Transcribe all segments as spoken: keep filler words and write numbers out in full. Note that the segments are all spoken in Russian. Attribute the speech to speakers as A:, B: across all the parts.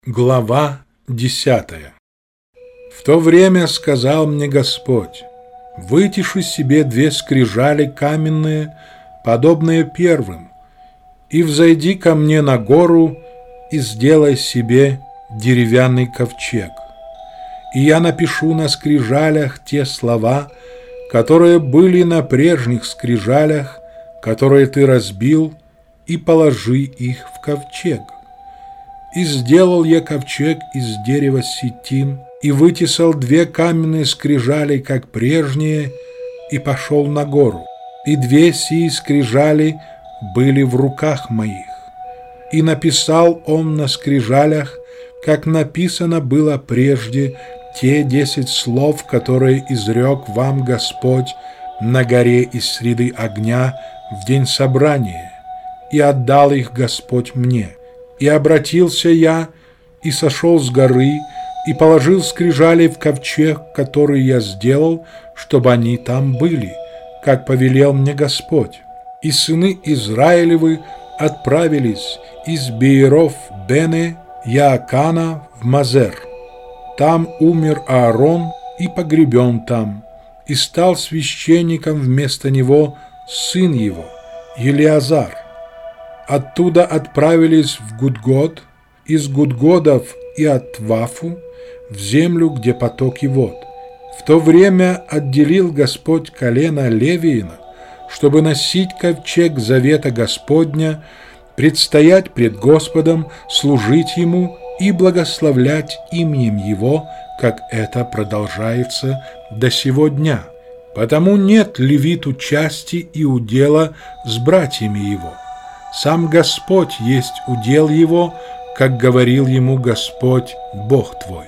A: Глава десятая. В то время сказал мне Господь: «Вытиши себе две скрижали каменные, подобные первым, и взойди ко мне на гору и сделай себе деревянный ковчег. И я напишу на скрижалях те слова, которые были на прежних скрижалях, которые ты разбил, и положи их в ковчег». И сделал я ковчег из дерева ситим, и вытесал две каменные скрижали, как прежние, и пошел на гору. И две сии скрижали были в руках моих. И написал он на скрижалях, как написано было прежде, те десять слов, которые изрек вам Господь на горе из среды огня в день собрания, и отдал их Господь мне. И обратился я, и сошел с горы, и положил скрижали в ковчег, который я сделал, чтобы они там были, как повелел мне Господь. И сыны Израилевы отправились из Бееров Бене Яакана в Мазер. Там умер Аарон и погребен там, и стал священником вместо него сын его, Елиазар. Оттуда отправились в Гудгод, из Гудгодов и от Вафу, в землю, где потоки вод. В то время отделил Господь колено Левиина, чтобы носить ковчег завета Господня, предстоять пред Господом, служить Ему и благословлять именем Его, как это продолжается до сего дня. Потому нет левиту части и удела с братьями его. Сам Господь есть удел его, как говорил ему Господь, Бог твой.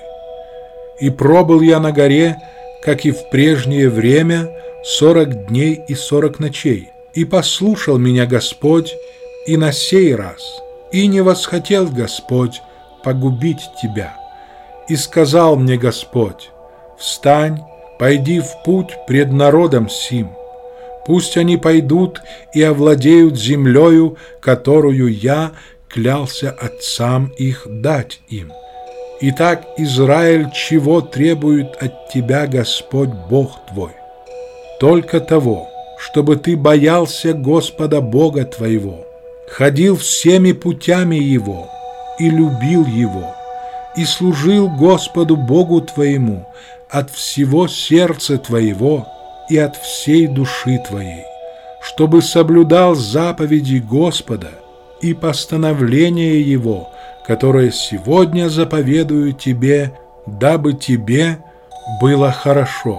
A: И пробыл я на горе, как и в прежнее время, сорок дней и сорок ночей. И послушал меня Господь и на сей раз, и не восхотел Господь погубить тебя. И сказал мне Господь: «Встань, пойди в путь пред народом сим. Пусть они пойдут и овладеют землею, которую я клялся отцам их дать им. Итак, Израиль, чего требует от тебя Господь Бог твой? Только того, чтобы ты боялся Господа Бога твоего, ходил всеми путями Его и любил Его, и служил Господу Богу твоему от всего сердца твоего и от всей души твоей, чтобы соблюдал заповеди Господа и постановления Его, которые сегодня заповедую тебе, дабы тебе было хорошо.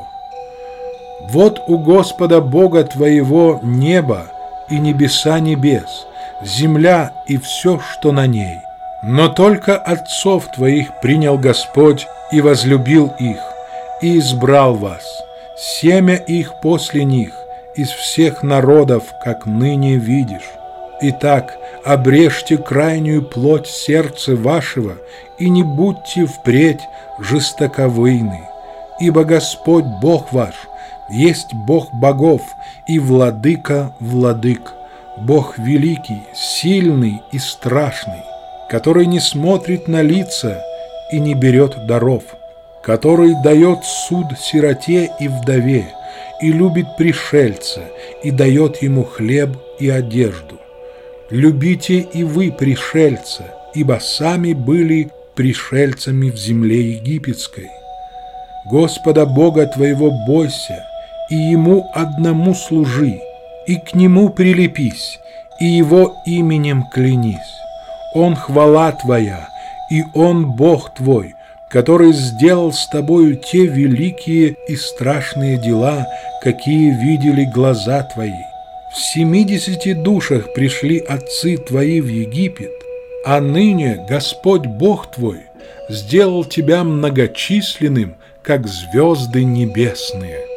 A: Вот у Господа Бога твоего небо и небеса небес, земля и все, что на ней. Но только отцов твоих принял Господь и возлюбил их, и избрал вас, семя их после них, из всех народов, как ныне видишь. Итак, обрежьте крайнюю плоть сердца вашего, и не будьте впредь жестоковыйны, ибо Господь Бог ваш есть Бог богов и владыка владык, Бог великий, сильный и страшный, который не смотрит на лица и не берет даров, который дает суд сироте и вдове, и любит пришельца, и дает ему хлеб и одежду. Любите и вы пришельца, ибо сами были пришельцами в земле египетской. Господа Бога твоего бойся, и Ему одному служи, и к Нему прилепись, и Его именем клянись. Он хвала твоя, и Он Бог твой, который сделал с тобою те великие и страшные дела, какие видели глаза твои. В семидесяти душах пришли отцы твои в Египет, а ныне Господь Бог твой сделал тебя многочисленным, как звезды небесные».